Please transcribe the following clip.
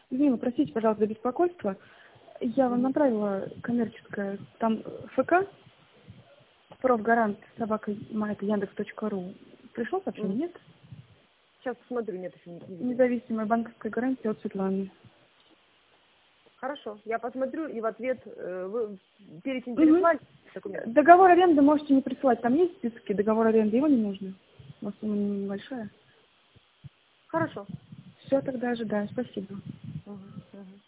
Извините, простите, пожалуйста, за беспокойство. Я вам направила коммерческое, там ФК, профгарант, собака, это Яндекс.ру. Пришло сообщение, нет? Сейчас посмотрю, нет, еще не видела. Независимая банковская гарантия от Светланы. Хорошо, я посмотрю, и в ответ вы перечень переслать документы. Договор аренды можете не присылать, там есть списки, договор аренды, его не нужно. У вас сумма небольшая. Хорошо. Все, тогда ожидаю, спасибо. Угу.